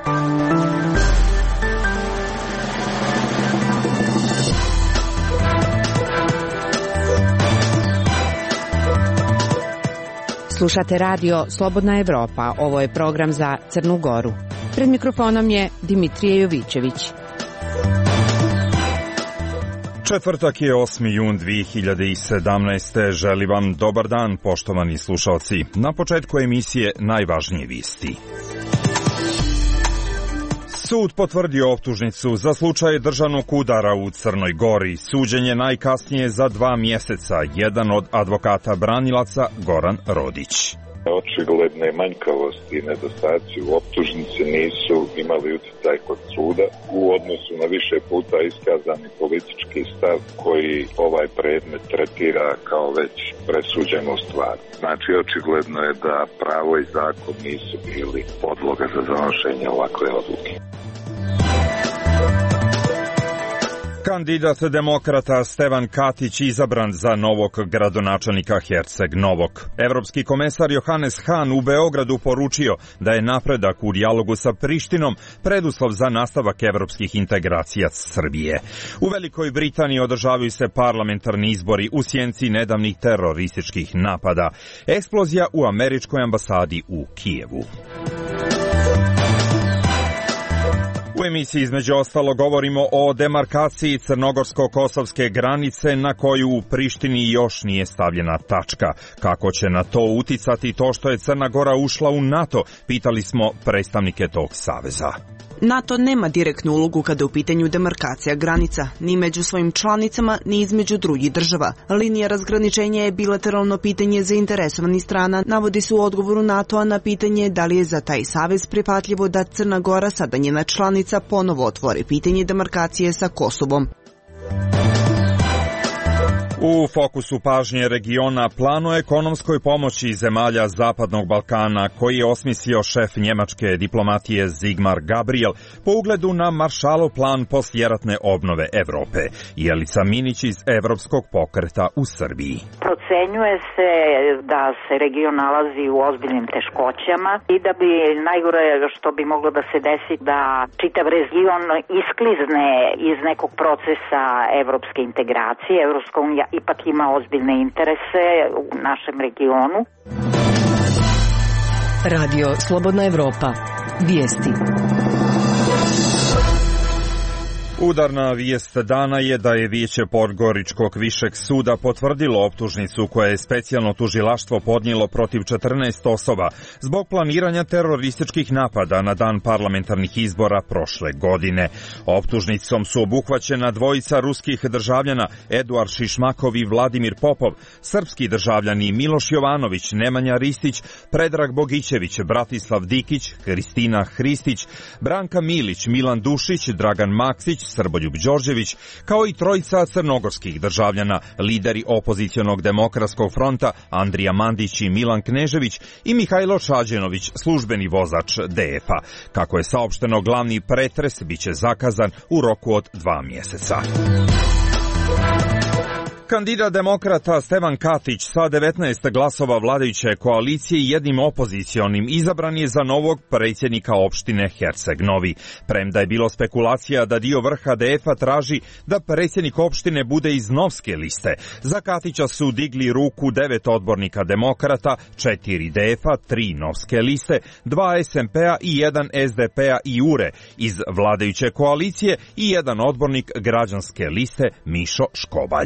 Slušate radio Slobodna Evropa, ovo je program za Crnu Goru. Pred mikrofonom je Dimitrije Jovićević. Četvrtak je 8. jun 2017. Želim vam dobar dan, poštovani slušalci. Na početku emisije najvažnije vijesti. Sud potvrdio optužnicu za slučaj državnog udara u Crnoj Gori. Suđenje najkasnije za 2 mjeseca. Jedan od advokata branilaca, Goran Rodić. Očigledne manjkavosti i nedostaci u optužnici nisu imali utjecaj kod suda u odnosu na više puta iskazani politički stav koji ovaj predmet tretira kao već presuđenu stvar. Znači, očigledno je da pravo i zakon nisu bili podloga za donošenje ovakve odluke. Kandidat demokrata Stevan Katić izabran za novog gradonačelnika Herceg Novog. Evropski komesar Johannes Hahn u Beogradu poručio da je napredak u dijalogu sa Prištinom preduslov za nastavak evropskih integracija Srbije. U Velikoj Britaniji održavaju se parlamentarni izbori u sjenci nedavnih terorističkih napada. Eksplozija u američkoj ambasadi u Kijevu. U emisiji između ostalo govorimo o demarkaciji crnogorsko-kosovske granice na koju u Prištini još nije stavljena tačka. Kako će na to uticati to što je Crna Gora ušla u NATO, pitali smo predstavnike tog saveza. NATO nema direktnu ulogu kada je u pitanju demarkacija granica, ni među svojim članicama, ni između drugih država. Linija razgraničenja je bilateralno pitanje zainteresovanih strana, navodi se u odgovoru NATO-a na pitanje da li je za taj savez prihvatljivo da Crna Gora, sada njena članica, ponovo otvori pitanje demarkacije sa Kosovom. U fokusu pažnje regiona plan o ekonomskoj pomoći zemalja Zapadnog Balkana koji je osmislio šef njemačke diplomatije Sigmar Gabriel po ugledu na Maršalov plan poslijeratne obnove Evrope. Jelica Minić iz Evropskog pokreta u Srbiji. Procenjuje se da se region nalazi u ozbiljnim teškoćama i da bi najgore što bi moglo da se desi da čitav region isklizne iz nekog procesa evropske integracije. Evropska unija ipak ima ozbiljne interese u našem regionu. Radio Slobodna Evropa. Vijesti. Udarna vijest dana je da je Vijeće Podgoričkog višeg suda potvrdilo optužnicu koja je specijalno tužilaštvo podnijelo protiv 14 osoba zbog planiranja terorističkih napada na dan parlamentarnih izbora prošle godine. Optužnicom su obuhvaćena dvojica ruskih državljana Eduard Šišmakov i Vladimir Popov, srpski državljani Miloš Jovanović, Nemanja Ristić, Predrag Bogićević, Bratislav Dikić, Kristina Hristić, Branka Milić, Milan Dušić, Dragan Maksić, Srboljub Đorđević, kao i trojica crnogorskih državljana, lideri opozicionog demokratskog fronta Andrija Mandić i Milan Knežević i Mihajlo Čađenović, službeni vozač DF-a. Kako je saopšteno, glavni pretres biće zakazan u roku od 2 mjeseca. Kandidat demokrata Stevan Katić sa 19 glasova vladajuće koalicije i jednim opozicionim izabran je za novog predsjednika opštine Herceg Novi. Premda je bilo spekulacija da dio vrha DF-a traži da predsjednik opštine bude iz Novske liste, za Katića su digli ruku 9 odbornika demokrata, 4 DF-a, 3 Novske liste, 2 SMP-a i 1 SDP-a i URE iz vladajuće koalicije i jedan odbornik građanske liste Mišo Škobalj.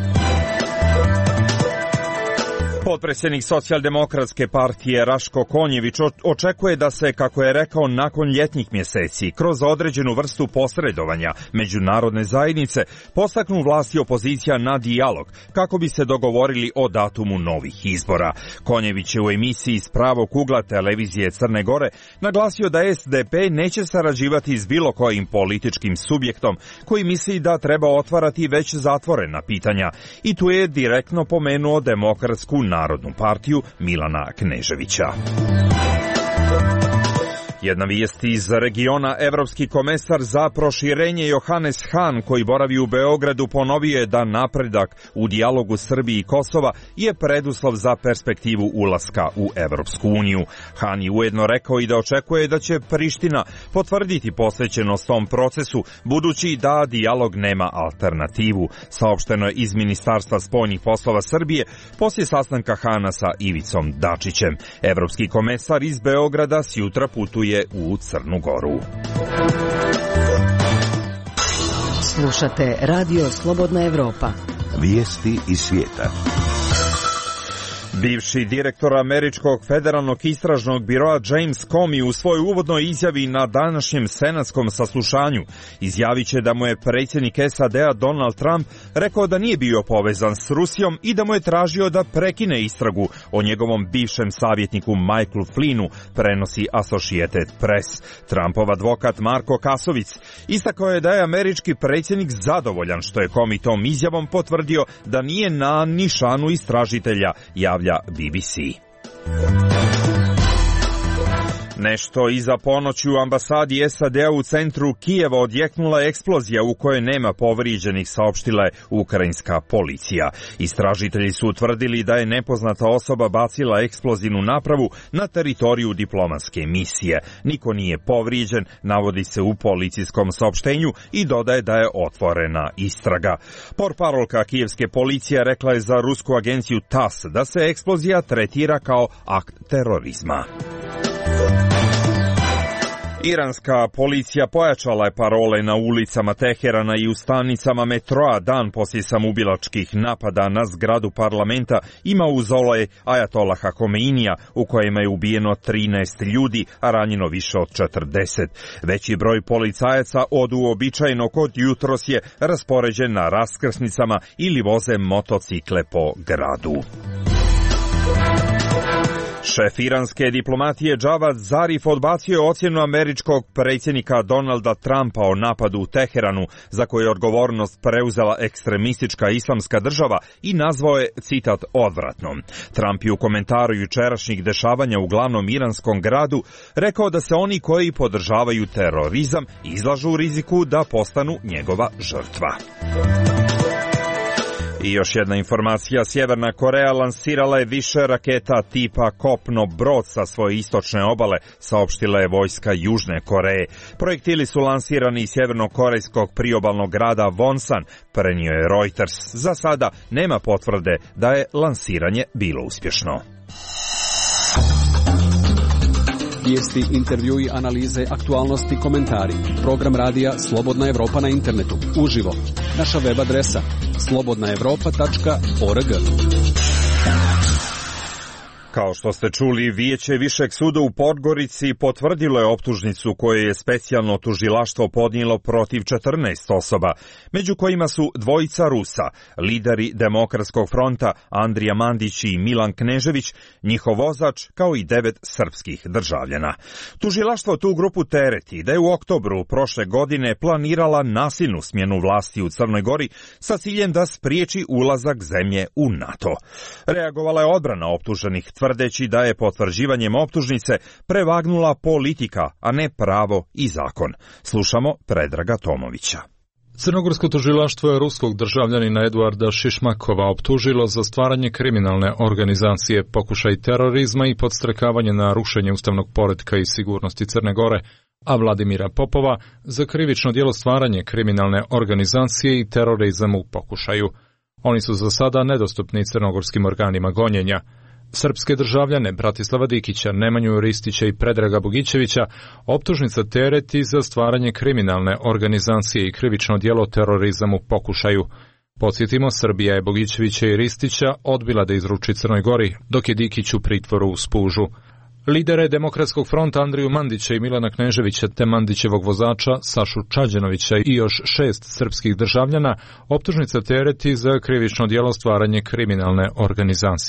Potpredsjednik Socijaldemokratske partije Raško Konjević očekuje da se, kako je rekao, nakon ljetnih mjeseci, kroz određenu vrstu posredovanja međunarodne zajednice, postaknu vlast i opozicija na dijalog, kako bi se dogovorili o datumu novih izbora. Konjević je u emisiji S pravog ugla televizije Crne Gore naglasio da SDP neće sarađivati s bilo kojim političkim subjektom koji misli da treba otvarati već zatvorena pitanja. I tu je direktno pomenuo Demokratsku narodnu partiju Milana Kneževića. Jedna vijest iz regiona, evropski komesar za proširenje Johannes Hahn, koji boravi u Beogradu, ponovio je da napredak u dijalogu Srbije i Kosova je preduslov za perspektivu ulaska u Evropsku uniju. Hahn je ujedno rekao i da očekuje da će Priština potvrditi posvećenost tom procesu, budući da dijalog nema alternativu. Saopšteno je iz Ministarstva spoljnih poslova Srbije poslije sastanka Hahna sa Ivicom Dačićem. Evropski komesar iz Beograda sjutra putuje u Crnu Goru. Slušate Radio Slobodna Evropa. Vijesti iz svijeta. Bivši direktor Američkog federalnog istražnog biroa James Comey u svojoj uvodnoj izjavi na današnjem senatskom saslušanju izjavit će da mu je predsjednik SAD-a Donald Trump rekao da nije bio povezan s Rusijom i da mu je tražio da prekine istragu o njegovom bivšem savjetniku Michaelu Flynnu, prenosi Associated Press. Trumpov advokat Marko Kasovic istakao je da je američki predsjednik zadovoljan što je Comey tom izjavom potvrdio da nije na nišanu istražitelja, javlja BBC. Nešto iza ponoći u ambasadi SAD-a u centru Kijeva odjeknula eksplozija u kojoj nema povrijeđenih, saopštila je ukrajinska policija. Istražitelji su utvrdili da je nepoznata osoba bacila eksplozivnu napravu na teritoriju diplomatske misije. Niko nije povrijeđen, navodi se u policijskom saopštenju i dodaje da je otvorena istraga. Portparolka kijevske policije rekla je za rusku agenciju TASS da se eksplozija tretira kao akt terorizma. Iranska policija pojačala je parole na ulicama Teherana i u stanicama metroa dan poslije samoubilačkih napada na zgradu parlamenta i mauzolej Ajatolaha Homeinija, u kojima je ubijeno 13 ljudi, a ranjeno više od 40. Veći broj policajaca od uobičajenog od jutros je raspoređen na raskrsnicama ili voze motocikle po gradu. Šef iranske diplomatije Javad Zarif odbacio je ocjenu američkog predsjednika Donalda Trumpa o napadu u Teheranu, za koju je odgovornost preuzela ekstremistička islamska država, i nazvao je citat odvratnom. Trump je u komentaru jučerašnjih dešavanja u glavnom iranskom gradu rekao da se oni koji podržavaju terorizam izlažu riziku da postanu njegova žrtva. I još jedna informacija, Sjeverna Koreja lansirala je više raketa tipa kopno-brod sa svoje istočne obale, saopštila je vojska Južne Koreje. Projektili su lansirani iz sjevernokorejskog priobalnog grada Wonsan, prenio je Reuters. Za sada nema potvrde da je lansiranje bilo uspješno. Vijesti, intervjui, analize, aktualnosti, komentari. Program radija Slobodna Evropa na internetu. Uživo. Naša web adresa slobodnaevropa.org. Kao što ste čuli, Vijeće Višeg suda u Podgorici potvrdilo je optužnicu koju je specijalno tužilaštvo podnijelo protiv 14 osoba, među kojima su dvojica Rusa, lideri Demokratskog fronta Andrija Mandić i Milan Knežević, njihov vozač, kao i 9 srpskih državljana. Tužilaštvo tu grupu tereti da je u oktobru prošle godine planirala nasilnu smjenu vlasti u Crnoj Gori sa ciljem da spriječi ulazak zemlje u NATO. Reagovala je odbrana optuženih, tvrdeći da je potvrđivanjem optužnice prevagnula politika, a ne pravo i zakon. Slušamo Predraga Tomovića. Crnogorsko tužilaštvo je ruskog državljanina Eduarda Šišmakova optužilo za stvaranje kriminalne organizacije, pokušaj terorizma i podstrekavanje na rušenje ustavnog poretka i sigurnosti Crne Gore, a Vladimira Popova za krivično djelo stvaranje kriminalne organizacije i terorizam u pokušaju. Oni su za sada nedostupni crnogorskim organima gonjenja. Srpske državljane Bratislava Dikića, Nemanju Ristića i Predraga Bogićevića optužnica tereti za stvaranje kriminalne organizacije i krivično djelo terorizam u pokušaju. Podsjetimo, Srbija je Bogićevića i Ristića odbila da izruči Crnoj Gori, dok je Dikić u pritvoru u Spužu. Lidere Demokratskog fronta Andriju Mandića i Milana Kneževića te Mandićevog vozača Sašu Čađanovića i još 6 srpskih državljana optužnica tereti za krivično djelo stvaranje kriminalne organizacije.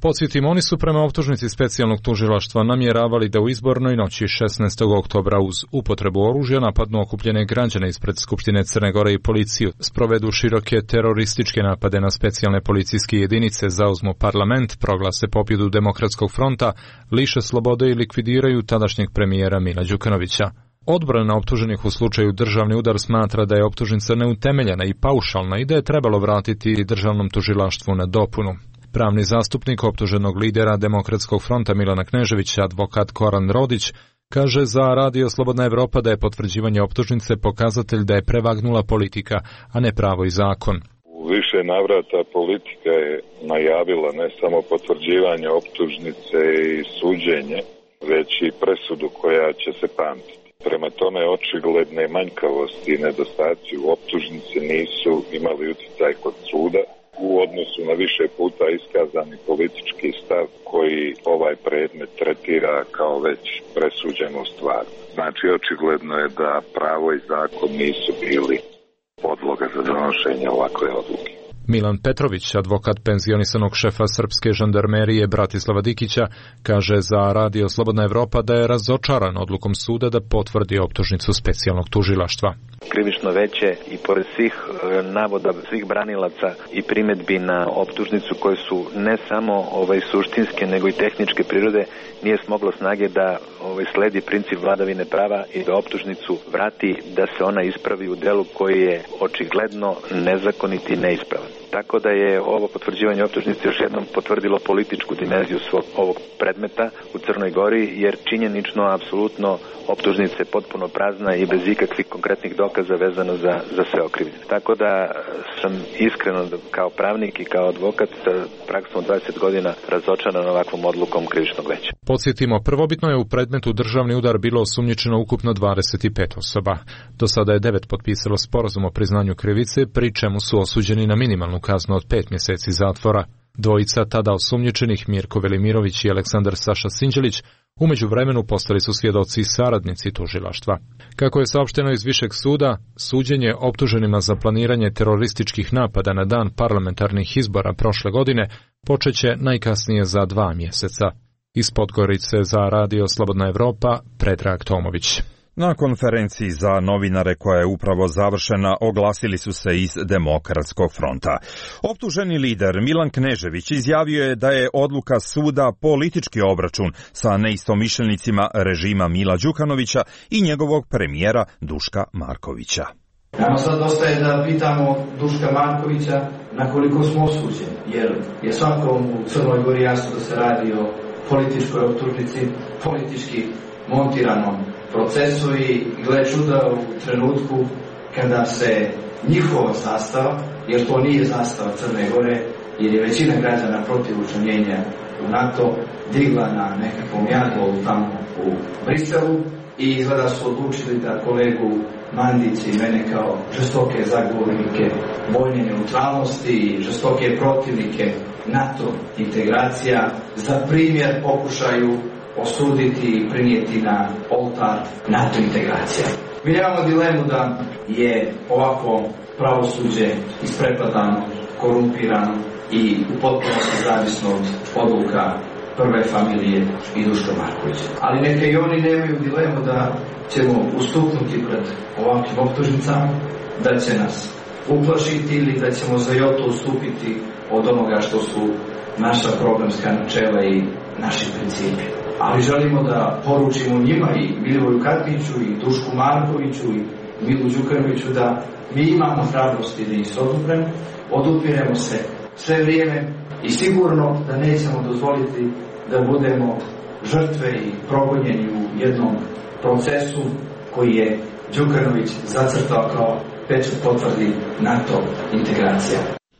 Podsjetimo, oni su prema optužnici specijalnog tužilaštva namjeravali da u izbornoj noći 16. oktobra uz upotrebu oružja napadnu okupljene građane ispred Skupštine Crne Gore i policiju, sprovedu široke terorističke napade na specijalne policijske jedinice, zauzmu parlament, proglase pobjedu Demokratskog fronta, liše slobode i likvidiraju tadašnjeg premijera Mila Đukanovića. Odbrana optuženih u slučaju državni udar smatra da je optužnica neutemeljena i paušalna i da je trebalo vratiti državnom tužilaštvu na dopunu. Pravni zastupnik optuženog lidera Demokratskog fronta Milana Kneževića, advokat Goran Rodić, kaže za Radio Slobodna Evropa da je potvrđivanje optužnice pokazatelj da je prevagnula politika, a ne pravo i zakon. U više navrata politika je najavila ne samo potvrđivanje optužnice i suđenje, već i presudu koja će se pamtiti. Prema tome, očigledne manjkavosti i nedostaci u optužnici nisu imali utjecaj kod suda u odnosu na više puta iskazani politički stav koji ovaj predmet tretira kao već presuđenu stvar. Znači, očigledno je da pravo i zakon nisu bili podloga za donošenje ovakve odluke. Milan Petrović, advokat penzionisanog šefa srpske žandarmerije Bratislava Dikića, kaže za Radio Slobodna Evropa da je razočaran odlukom suda da potvrdi optužnicu specijalnog tužilaštva. Krivično veće i pored svih navoda svih branilaca i primedbi na optužnicu koje su ne samo suštinske nego i tehničke prirode, nije smoglo snage da sledi princip vladavine prava i da optužnicu vrati, da se ona ispravi u delu koji je očigledno nezakonit i neispravan. Tako da je ovo potvrđivanje optužnice još jednom potvrdilo političku dimenziju ovog predmeta u Crnoj Gori, jer činjenično, apsolutno, optužnica je potpuno prazna i bez ikakvih konkretnih dokaza vezano za sve okrivljene. Tako da sam iskreno kao pravnik i kao advokat sa praksom 20 godina razočaran ovakvom odlukom krivičnog veća. Podsjetimo, prvobitno je u predmetu državni udar bilo osumnjičeno ukupno 25 osoba. Do sada je 9 potpisalo sporazum o priznanju krivice, pri čemu su osuđeni na minimalnu kaznu od 5 mjeseci zatvora. Dvojica tada osumnjičenih, Mirko Velimirović i Aleksandar Saša Sinđelić, u međuvremenu postali su svjedoci i saradnici tužilaštva. Kako je saopšteno iz Višeg suda, suđenje optuženima za planiranje terorističkih napada na dan parlamentarnih izbora prošle godine počeće najkasnije za 2 mjeseca. Iz Podgorice za Radio Slobodna Evropa, Predrag Tomović. Na konferenciji za novinare koja je upravo završena oglasili su se iz Demokratskog fronta. Optuženi lider Milan Knežević izjavio je da je odluka suda politički obračun sa neistomišljenicima režima Mila Đukanovića i njegovog premijera Duška Markovića. Nama sad ostaje da pitamo Duška Markovića na koliko smo osuđeni, jer je svakom u Crnoj Gori jasno da se radi o političkoj optužnici, politički montiranom procesu i gle čuda u trenutku kada se njihova zastava, jer to nije zastava Crne Gore, jer je većina građana protiv učlanjenja u NATO, digla na nekakvom jadolu tamo u Briselu i izgleda su odlučili da kolegu Mandića i mene kao žestoke zagovornike vojne neutralnosti i žestoke protivnike NATO integracija za primjer pokušaju osuditi i prinijeti na oltar NATO integracija. Mi nemamo dilemu da je ovako pravosuđe ispreplatano, korumpirano i u potpunosti zavisno od odluka prve familije i Duška Markovića. Ali neka i oni nemaju dilemu da ćemo ustupnuti pred ovakvim optužnicama, da će nas uplašiti ili da ćemo za joto ustupiti od onoga što su naša programska načela i naši principi. Ali želimo da poručimo njima i Milivoju Katniću i Dušku Markoviću i Milu Đukanoviću da mi imamo hrabrosti da ih se odupiremo se sve vrijeme i sigurno da nećemo dozvoliti da budemo žrtve i progonjeni u jednom procesu koji je Đukanović zacrtao kao pečat potvrdi NATO integracija.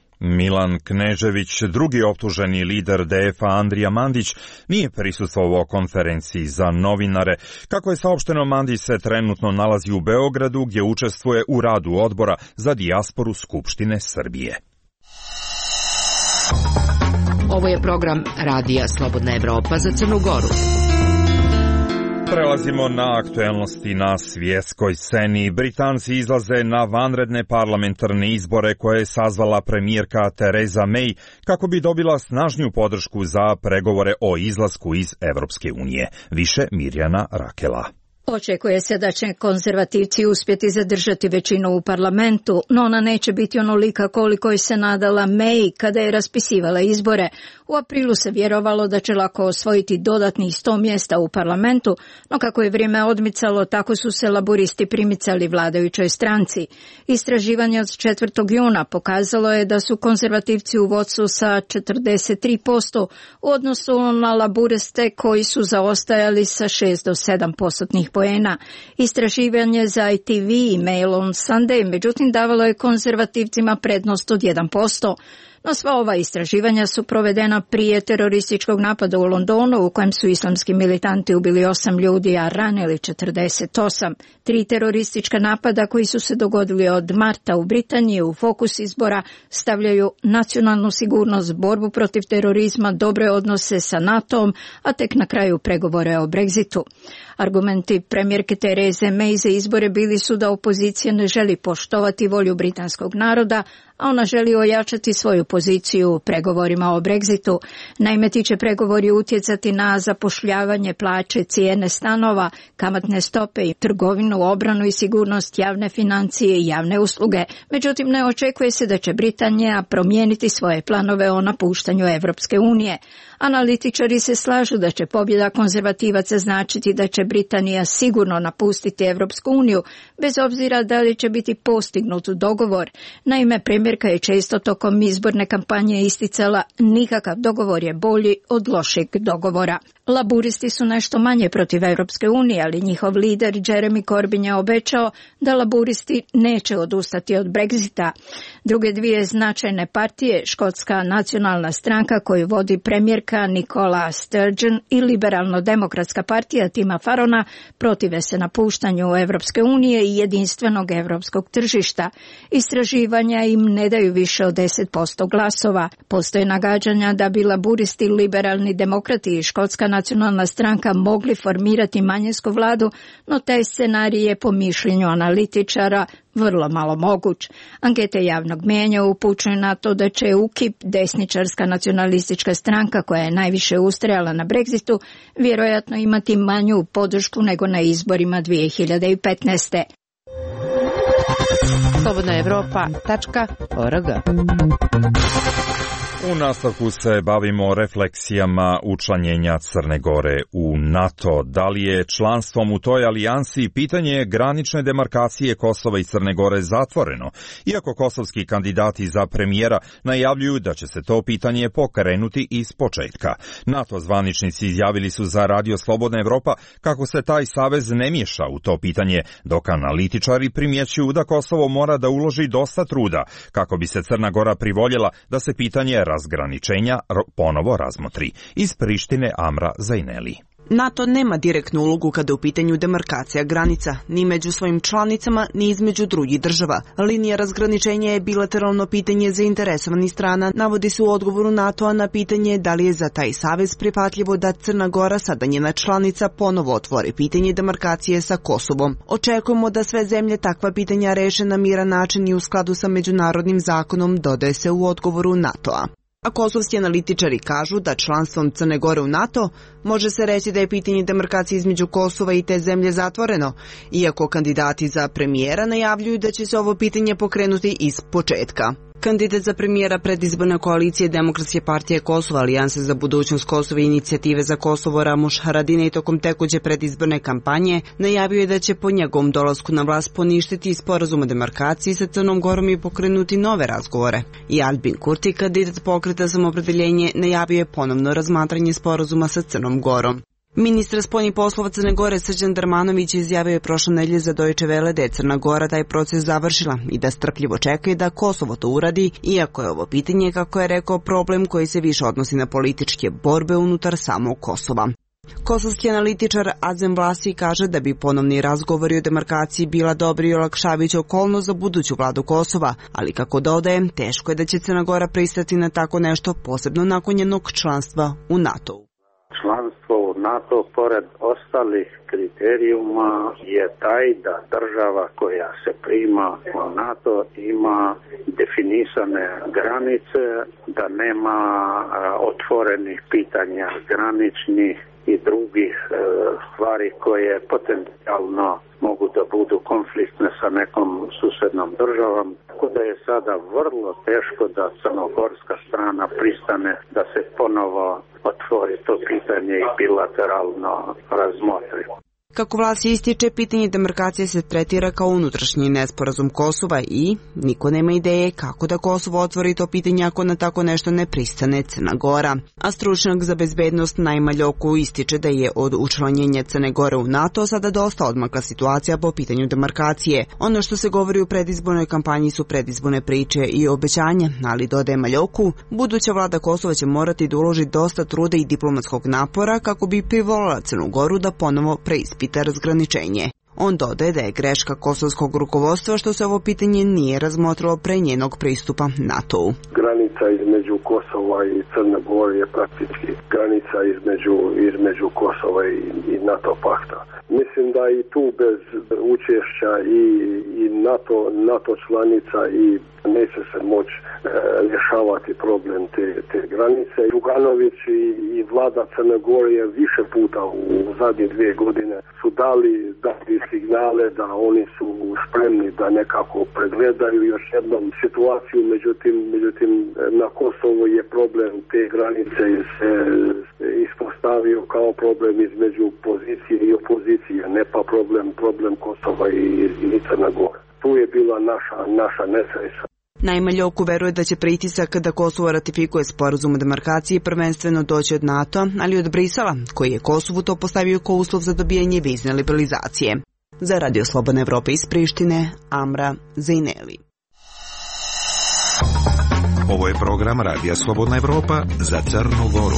Milan Knežević, drugi optuženi lider DF-a Andrija Mandić, nije prisustvovao konferenciji za novinare. Kako je saopšteno, Mandić se trenutno nalazi u Beogradu gdje učestvuje u radu odbora za dijasporu Skupštine Srbije. Ovo je program Radija Slobodna Evropa za Crnu Goru. Prelazimo na aktuelnosti na svjetskoj sceni. Britanci izlaze na vanredne parlamentarne izbore koje je sazvala premijerka Theresa May kako bi dobila snažniju podršku za pregovore o izlasku iz Evropske unije. Više Mirjana Rakela. Očekuje se da će konzervativci uspjeti zadržati većinu u parlamentu, no ona neće biti onolika koliko je se nadala May kada je raspisivala izbore. U aprilu se vjerovalo da će lako osvojiti dodatnih 100 mjesta u parlamentu, no kako je vrijeme odmicalo, tako su se laburisti primicali vladajućoj stranci. Istraživanje od 4. juna pokazalo je da su konzervativci u vodstvu sa 43% u odnosu na laburiste koji su zaostajali sa 6 do 7% poena. Istraživanje za ITV i Mail on Sunday, međutim, davalo je konzervativcima prednost od 1%. No sva ova istraživanja su provedena prije terorističkog napada u Londonu u kojem su islamski militanti ubili 8 ljudi, a ranili 48. 3 teroristička napada koji su se dogodili od marta u Britaniji u fokus izbora stavljaju nacionalnu sigurnost, borbu protiv terorizma, dobre odnose sa NATO-om, a tek na kraju pregovore o Brexitu. Argumenti premijerke Therese May za izbore bili su da opozicija ne želi poštovati volju britanskog naroda, a ona želi ojačati svoju poziciju u pregovorima o Brexitu. Naime, ti će pregovori utjecati na zapošljavanje, plaće, cijene stanova, kamatne stope i trgovinu, obranu i sigurnost, javne financije i javne usluge. Međutim, ne očekuje se da će Britanija promijeniti svoje planove o napuštanju Evropske unije. Analitičari se slažu da će pobjeda konzervativaca značiti da će Britanija sigurno napustiti Evropsku uniju, bez obzira da li će biti postignut dogovor. Naime, premijerka je često tokom izborne kampanje isticala nikakav dogovor je bolji od lošeg dogovora. Laburisti su nešto manje protiv Evropske unije, ali njihov lider Jeremy Corbyn je obećao da laburisti neće odustati od Brexita. Druge dvije značajne partije, Škotska nacionalna stranka koju vodi premijerka Nicola Sturgeon i Liberalno-demokratska partija Tima Farrona, protive se napuštanju Evropske unije i jedinstvenog evropskog tržišta. Istraživanja im ne daju više od 10% glasova. Postoje nagađanja da bi laburisti, liberalni demokrati i Škotska nacionalna stranka mogli formirati manjinsku vladu, no taj scenarij je po mišljenju analitičara vrlo malo moguć. Ankete javnog mijenja upućuju na to da će UKIP, desničarska nacionalistička stranka koja je najviše ustrajala na Brexitu, vjerojatno imati manju podršku nego na izborima 2015. slobodnaevropa.org. U nastavku se bavimo refleksijama učlanjenja Crne Gore u NATO. Da li je članstvom u toj alijansi pitanje granične demarkacije Kosova i Crne Gore zatvoreno, iako kosovski kandidati za premijera najavljuju da će se to pitanje pokrenuti iz početka. NATO zvaničnici izjavili su za Radio Slobodna Evropa kako se taj savez ne miješa u to pitanje, dok analitičari primjećuju da Kosovo mora da uloži dosta truda kako bi se Crna Gora privoljela da se pitanje razgraničenja ponovo razmotri. Iz Prištine Amra Zajneli. NATO nema direktnu ulogu kada je u pitanju demarkacija granica, ni među svojim članicama, ni između drugih država. Linija razgraničenja je bilateralno pitanje zainteresovanih strana, navodi se u odgovoru NATO-a na pitanje da li je za taj savez prihvatljivo da Crna Gora, sada njena članica, ponovo otvori pitanje demarkacije sa Kosovom. Očekujemo da sve zemlje takva pitanja reše na miran način i u skladu sa međunarodnim zakonom, dodaje se u odgovoru NATO-a. A kosovski analitičari kažu da članstvom Crne Gore u NATO može se reći da je pitanje demarkacije između Kosova i te zemlje zatvoreno, iako kandidati za premijera najavljuju da će se ovo pitanje pokrenuti iz početka. Kandidat za premijera predizborne koalicije Demokratske partije Kosova, Alijanse za budućnost Kosova i Inicijative za Kosovo Ramuš Haradinaj tokom tekuće predizborne kampanje najavio je da će po njegovom dolasku na vlast poništiti sporazum o demarkaciji sa Crnom Gorom i pokrenuti nove razgovore. I Albin Kurti, kandidat Pokreta Samoopredjeljenje, najavio je ponovno razmatranje sporazuma sa Crnom Gorom. Ministar spoljnih poslova Crne Gore Srđan Darmanović izjavio je prošle nedelje za Deutsche Welle da je Crna Gora taj proces završila i da strpljivo čekaju da Kosovo to uradi, iako je ovo pitanje, kako je rekao, problem koji se više odnosi na političke borbe unutar samog Kosova. Kosovski analitičar Azem Vlasi kaže da bi ponovni razgovori o demarkaciji bila dobra i olakšavajuća okolnost za buduću vladu Kosova, ali kako dodaje, teško je da će Crna Gora pristati na tako nešto, posebno nakon njenog članstva u NATO-u. Članstvo u NATO pored ostalih kriterijuma je taj da država koja se prima u NATO ima definisane granice, da nema otvorenih pitanja graničnih i drugih stvari koje potencijalno mogu da budu konfliktne sa nekom susednom državom. Tako da je sada vrlo teško da crnogorska strana pristane da se ponovo otvori to pitanje i bilateralno razmotri. Kako vlast ističe, pitanje demarkacije se tretira kao unutrašnji nesporazum Kosova i niko nema ideje kako da Kosovo otvori to pitanje ako na tako nešto ne pristane Crna Gora. A stručnjak za bezbednost Naima Ljoku ističe da je od učlanjenja Crne Gore u NATO sada dosta odmakla situacija po pitanju demarkacije. Ono što se govori u predizbornoj kampanji su predizborne priče i obećanja, ali dodaje Ljoku, buduća vlada Kosova će morati da uloži dosta truda i diplomatskog napora kako bi privolila Crnu Goru da ponovo preispita razgraničenje. On dodaje da je greška kosovskog rukovodstva što se ovo pitanje nije razmotrilo pre njenog pristupa NATO-u. Granica između Kosova i Crne Gore je praktički granica između Kosova i NATO pakta. Mislim da i tu bez učešća i NATO članica i neće se moći rješavati problem te granice. Đukanović i vlada Crne Gore je više puta u zadnje 2 godine su dali signale da oni su spremni da nekako pregledaju još jednom situaciju, međutim na Kosovu je problem te granice se ispostavio kao problem između pozicije i opozicije, ne pa problem Kosova i Crne Gore. Tu je bila naša nesreća. Naima Ljoku veruje da će pritisak da Kosovo ratifikuje sporazum o demarkaciji prvenstveno doći od NATO, ali od Brisela, koji je Kosovu to postavio kao uslov za dobijanje vizne liberalizacije. Za Radio Slobodna Evropa iz Prištine, Amra Zejneli. Ovo je program Radija Slobodna Evropa za Crnu Goru.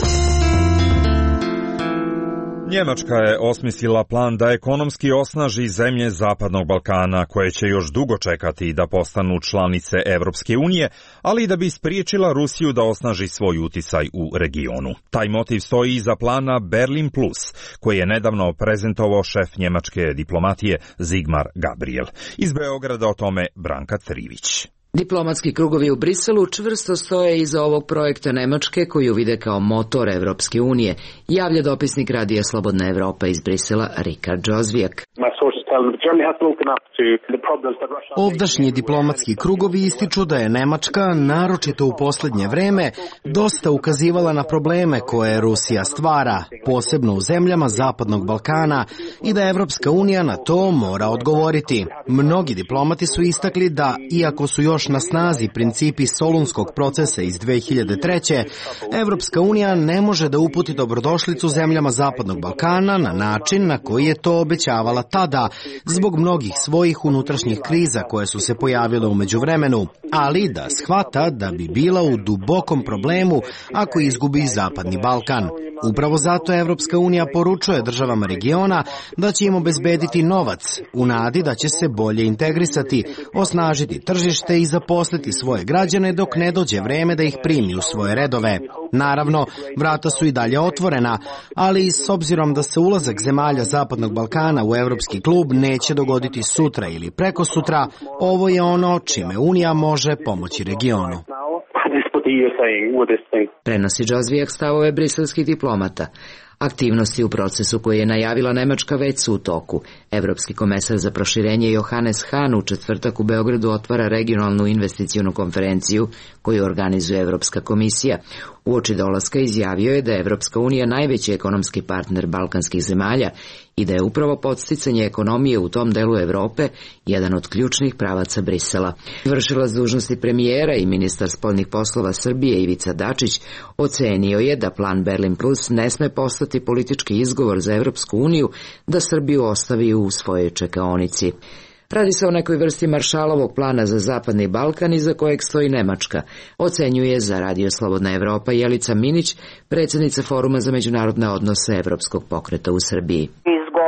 Njemačka je osmislila plan da ekonomski osnaži zemlje Zapadnog Balkana, koje će još dugo čekati da postanu članice Evropske unije, ali i da bi spriječila Rusiju da osnaži svoj uticaj u regionu. Taj motiv stoji iza plana Berlin Plus, koji je nedavno prezentovao šef njemačke diplomatije Sigmar Gabriel. Iz Beograda o tome Branka Trivić. Diplomatski krugovi u Briselu čvrsto stoje iza ovog projekta Nemačke koju vide kao motor Evropske unije, javlja dopisnik Radija Slobodna Evropa iz Brisela Rikard Jozvijak. Ovdašnji diplomatski krugovi ističu da je Nemačka, naročito u posljednje vreme, dosta ukazivala na probleme koje Rusija stvara, posebno u zemljama Zapadnog Balkana, i da Evropska unija na to mora odgovoriti. Mnogi diplomati su istakli da, iako su još na snazi principi Solunskog procesa iz 2003. Evropska unija ne može da uputi dobrodošlicu zemljama Zapadnog Balkana na način na koji je to obećavala tada, zbog mnogih svojih unutrašnjih kriza koje su se pojavile u međuvremenu, ali da shvata da bi bila u dubokom problemu ako izgubi Zapadni Balkan. Upravo zato Evropska unija poručuje državama regiona da će im obezbediti novac, u nadi da će se bolje integrisati, osnažiti tržište i zaposliti svoje građane dok ne dođe vreme da ih primi u svoje redove. Naravno, vrata su i dalje otvorena, ali s obzirom da se ulazak zemalja Zapadnog Balkana u Evropski klub neće dogoditi sutra ili prekosutra, ovo je ono čime Unija može pomoći regionu. Prenosi Jozvijak stavove briselskih diplomata. Aktivnosti u procesu koje je najavila Nemačka već su u toku. Evropski komesar za proširenje Johannes Hahn u četvrtak u Beogradu otvara regionalnu investicionu konferenciju koju organizuje Evropska komisija. Uoči dolaska izjavio je da je Evropska unija najveći ekonomski partner balkanskih zemalja i da je upravo podsticanje ekonomije u tom delu Evrope jedan od ključnih pravaca Brisela. Vršilac dužnosti premijera i ministar spoljnih poslova Srbije Ivica Dačić ocenio je da plan Berlin Plus ne sme postati politički izgovor za Evropsku uniju da Srbiju ostavi u svojoj čekaonici. Radi se o nekoj vrsti Maršalovog plana za Zapadni Balkan iza kojeg stoji Nemačka, ocenjuje za Radio Slobodna Evropa Jelica Minić, predsjednica Foruma za međunarodne odnose Evropskog pokreta u Srbiji.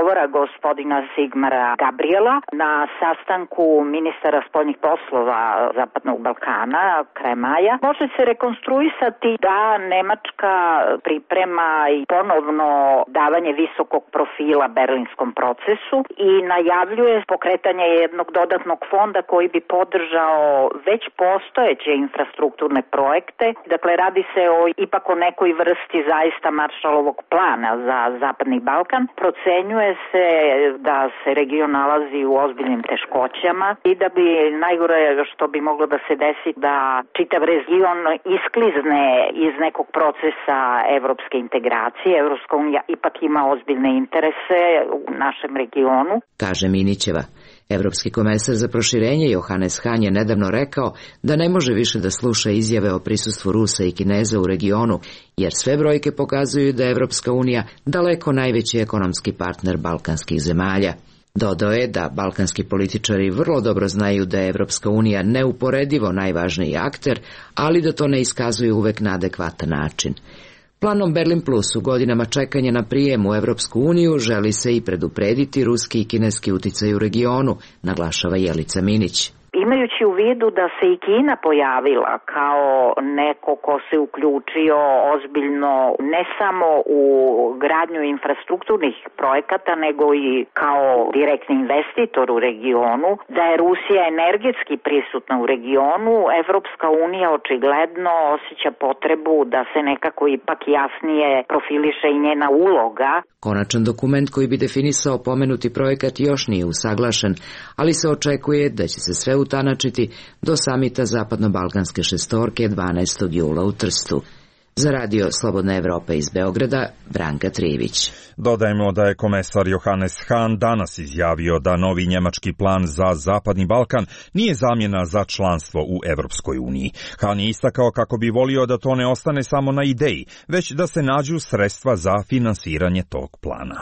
govora gospodina Sigmara Gabriela na sastanku ministara spoljnih poslova Zapadnog Balkana, krajem maja, može se rekonstruisati da Nemačka priprema i ponovno davanje visokog profila berlinskom procesu i najavljuje pokretanje jednog dodatnog fonda koji bi podržao već postojeće infrastrukturne projekte. Dakle, radi se ipak o nekoj vrsti zaista Marshallovog plana za Zapadni Balkan. Procenjuje se da se region nalazi u ozbiljnim teškoćama i da bi najgore što bi moglo da se desi da čitav region isklizne iz nekog procesa evropske integracije. Evropska unija ipak ima ozbiljne interese u našem regionu. Kaže Minićeva. Evropski komesar za proširenje Johannes Hahn je nedavno rekao da ne može više da sluša izjave o prisustvu Rusa i Kineza u regionu, jer sve brojke pokazuju da je Evropska unija daleko najveći ekonomski partner balkanskih zemalja. Dodao je da balkanski političari vrlo dobro znaju da je Evropska unija neuporedivo najvažniji akter, ali da to ne iskazuju uvek na adekvatan način. Planom Berlin Plus u godinama čekanja na prijem u Evropsku uniju želi se i preduprediti ruski i kineski uticaj u regionu, naglašava Jelica Minić. Imajući u vidu da se i Kina pojavila kao neko ko se uključio ozbiljno ne samo u gradnju infrastrukturnih projekata, nego i kao direktni investitor u regionu, da je Rusija energetski prisutna u regionu, Evropska unija očigledno osjeća potrebu da se nekako ipak jasnije profiliše i njena uloga. Konačan dokument koji bi definisao pomenuti projekat još nije usaglašen, ali se očekuje da će se sve utanačiti do samita Zapadno-Balkanske šestorke 12. jula u Trstu. Za radio Slobodna Evropa iz Beograda, Branka Trijević. Dodajemo da je komesar Johannes Hahn danas izjavio da novi njemački plan za Zapadni Balkan nije zamjena za članstvo u Evropskoj uniji. Hahn je istakao kako bi volio da to ne ostane samo na ideji, već da se nađu sredstva za finansiranje tog plana.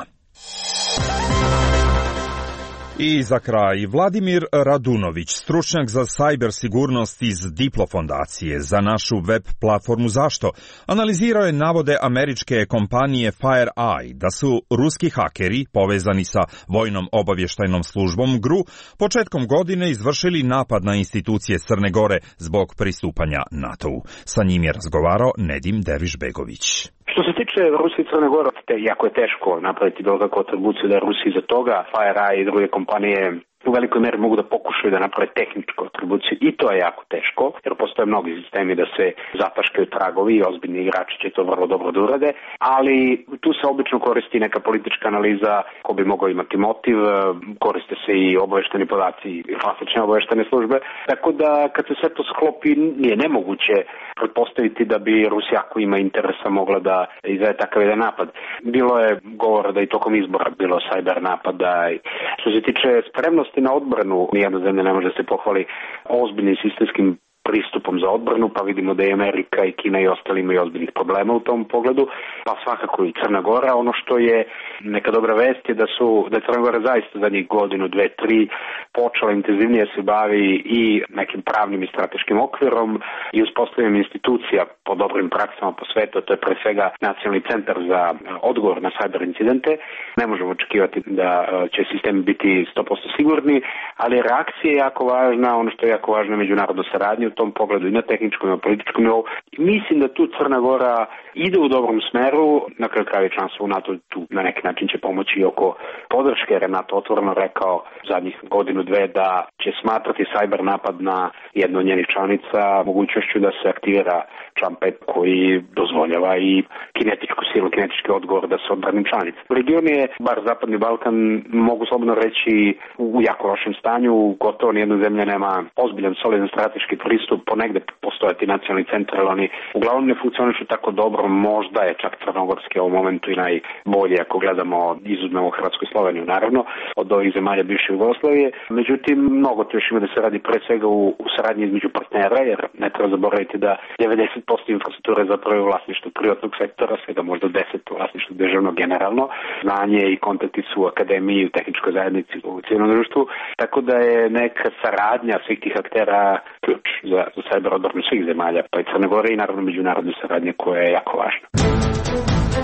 I za kraj, Vladimir Radunović, stručnjak za sajber sigurnost iz Diplo fondacije za našu web platformu Zašto, analizirao je navode američke kompanije FireEye da su ruski hakeri povezani sa vojnom obavještajnom službom GRU početkom godine izvršili napad na institucije Crne Gore zbog pristupanja NATO-u. Sa njim je razgovarao Nedim Dervišbegović. Što se tiče Rusije i Crne Gore, jako je teško napraviti bilo kakvu atribuciju da je Rusija iza toga. FireEye i druge kompanije u velikoj meri mogu da pokušaju da naprave tehničku atribuciju i to je jako teško, jer postoje mnogi sistemi da se zataškaju tragovi i ozbiljni igrači će to vrlo dobro da urade, ali tu se obično koristi neka politička analiza ko bi mogao imati motiv, koriste se i obavešteni podaci i klasične obaveštene službe, tako da kad se sve to sklopi nije nemoguće pretpostaviti da bi Rusija ako ima interesa mogla da izvede takav jedan napad. Bilo je govora da i tokom izbora bilo sajber napada. Što se tiče spremnosti na odbranu, nijedna zemlja ne može se pohvali ozbiljnim sistemskim pristupom za odbranu, pa vidimo da i Amerika i Kina i ostali imaju ozbiljnih problema u tom pogledu, pa svakako i Crna Gora. Ono što je neka dobra vest je da je Crna Gora zaista zadnjih godinu, 2-3 počela intenzivnije se bavi i nekim pravnim i strateškim okvirom i uspostavljanjem institucija po dobrim praksama po svetu, to je pre svega Nacionalni centar za odgovor na sajber incidente. Ne možemo očekivati da će sistemi biti 100% sigurni, ali reakcija je jako važna, ono što je jako važno je međunarodna saradnja u tom pogledu i na tehničkom i na političkom nivou. Mislim da tu Crna Gora ide u dobrom smeru, na kraju krajeva članstvo u NATO tu na neki način će pomoći i oko podrške, jer je NATO otvoreno rekao zadnjih godinu, dve da će smatrati sajber napad na jednu od njenih članica mogućnošću da se aktivira član 5 koji dozvoljava i kinetičku silu, kinetički odgovor da se odbrani članica. Region je, bar Zapadni Balkan, mogu slobodno reći u jako lošem stanju, gotovo nijedna zemlja nema ozbiljan, solidan strateški pristup, ponegde postojati nacionalni centar, ali oni uglavnom ne funkcionišu tako dobro, možda je čak crnogorski u ovom momentu i najbolje ako gledamo, izuzmemo Hrvatsku i Sloveniju, naravno, od ovih zemalja bivše Jugoslavije. Međutim, mnogo to još ima da se radi pre svega u saradnji između partnera, jer ne treba zaboraviti da 90% infrastrukture zapravo je vlasništvo privatnog sektora, svega možda 10% vlasništvo državnog generalno. Znanje i kontakti su u akademiji, u tehničkoj zajednici, u civilnom društvu, tako da je neka saradnja svih tih aktera ključ za sajber odbranu svih zemalja, pa i Crne Gore i naravno međunarodne saradnje koja je jako važna.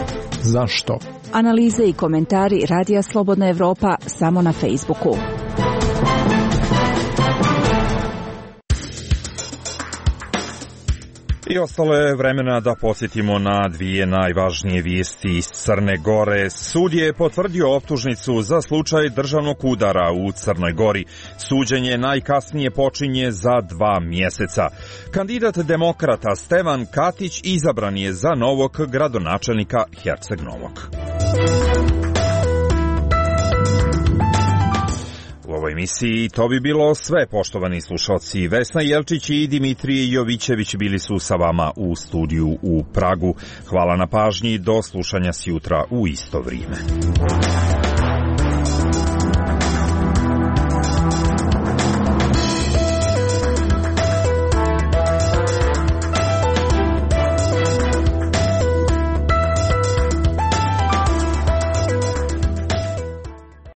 Zašto? Analize i komentari Radija Slobodna Evropa samo na Facebooku. I ostalo je vremena da posjetimo na dvije najvažnije vijesti iz Crne Gore. Sud je potvrdio optužnicu za slučaj državnog udara u Crnoj Gori. Suđenje najkasnije počinje za 2 mjeseca. Kandidat demokrata Stevan Katić izabran je za novog gradonačelnika Herceg Novog. U ovoj emisiji to bi bilo sve, poštovani slušalci. Vesna Jelčić i Dimitrije Jovićević bili su sa vama u studiju u Pragu. Hvala na pažnji, do slušanja sjutra u isto vrijeme.